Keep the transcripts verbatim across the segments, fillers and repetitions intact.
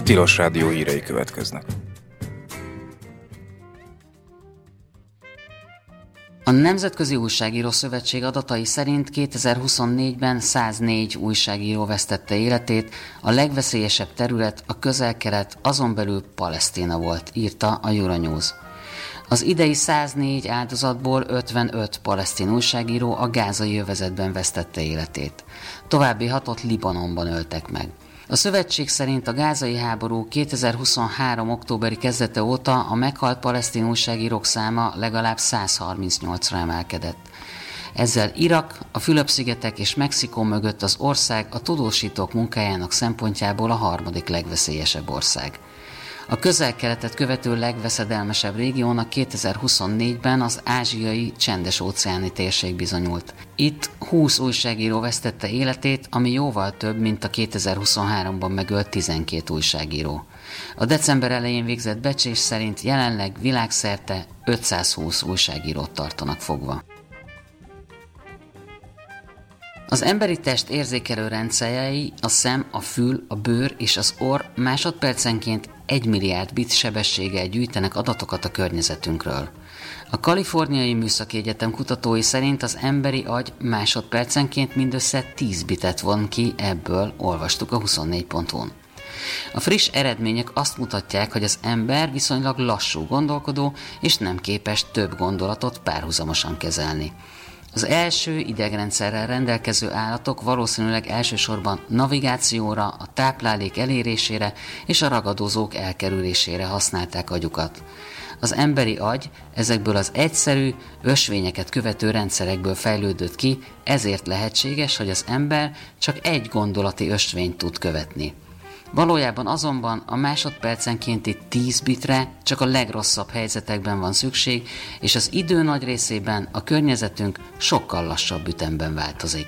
Tilos Rádió hírei következnek. A Nemzetközi Újságíró Szövetség adatai szerint kétezer-huszonnégyben száznégy újságíró vesztette életét, a legveszélyesebb terület a Közel-Kelet, azon belül Palesztina volt, írta a Euronews. Az idei száznégy áldozatból ötvenöt palesztin újságíró a gázai övezetben vesztette életét. További hatot Libanonban öltek meg. A szövetség szerint a gázai háború kétezer-huszonhárom. októberi kezdete óta a meghalt palesztin újságírók száma legalább százharmincnyolcra emelkedett. Ezzel Irak, a Fülöp-szigetek és Mexikó mögött az ország a tudósítók munkájának szempontjából a harmadik legveszélyesebb ország. A Közel-Keletet követő legveszedelmesebb régiónak kétezer-huszonnégyben az ázsiai csendes-óceáni térség bizonyult. Itt húsz újságíró vesztette életét, ami jóval több, mint a kétezer-huszonháromban megölt tizenkét újságíró. A december elején végzett becslés szerint jelenleg világszerte ötszázhúsz újságírót tartanak fogva. Az emberi test érzékelő rendszerei, a szem, a fül, a bőr és az orr másodpercenként egy milliárd bit sebességgel gyűjtenek adatokat a környezetünkről. A Kaliforniai Műszaki Egyetem kutatói szerint az emberi agy másodpercenként mindössze tíz bitet von ki ebből, olvastuk a huszonnégy pont hu-n. A friss eredmények azt mutatják, hogy az ember viszonylag lassú gondolkodó és nem képes több gondolatot párhuzamosan kezelni. Az első idegrendszerrel rendelkező állatok valószínűleg elsősorban navigációra, a táplálék elérésére és a ragadozók elkerülésére használták agyukat. Az emberi agy ezekből az egyszerű, ösvényeket követő rendszerekből fejlődött ki, ezért lehetséges, hogy az ember csak egy gondolati ösvényt tud követni. Valójában azonban a másodpercenkénti tíz bitre csak a legrosszabb helyzetekben van szükség, és az idő nagy részében a környezetünk sokkal lassabb ütemben változik.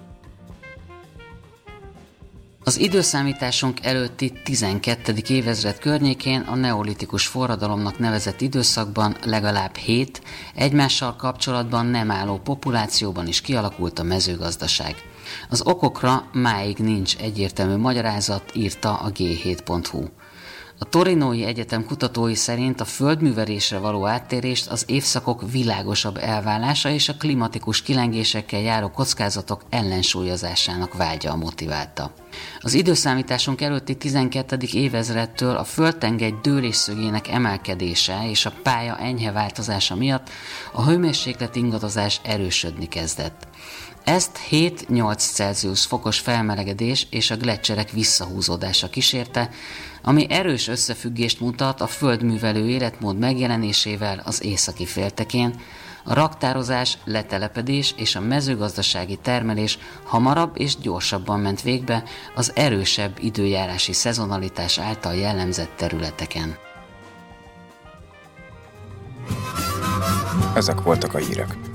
Az időszámításunk előtti tizenkettedik évezred környékén a neolitikus forradalomnak nevezett időszakban legalább hét egymással kapcsolatban nem álló populációban is kialakult a mezőgazdaság. Az okokra máig nincs egyértelmű magyarázat, írta a gé hét pont hu. A Torinói Egyetem kutatói szerint a földművelésre való áttérést az évszakok világosabb elválása és a klimatikus kilengésekkel járó kockázatok ellensúlyozásának vágya motiválta. Az időszámításunk előtti tizenkettedik évezredtől a földtengely dőlésszögének emelkedése és a pálya enyhe változása miatt a hőmérséklet ingadozás erősödni kezdett. Ezt hét-nyolc Celsius fokos felmelegedés és a gleccserek visszahúzódása kísérte, ami erős összefüggést mutat a földművelő életmód megjelenésével az északi féltekén, a raktározás, letelepedés és a mezőgazdasági termelés hamarabb és gyorsabban ment végbe az erősebb időjárási szezonalitás által jellemzett területeken. Ezek voltak a hírek.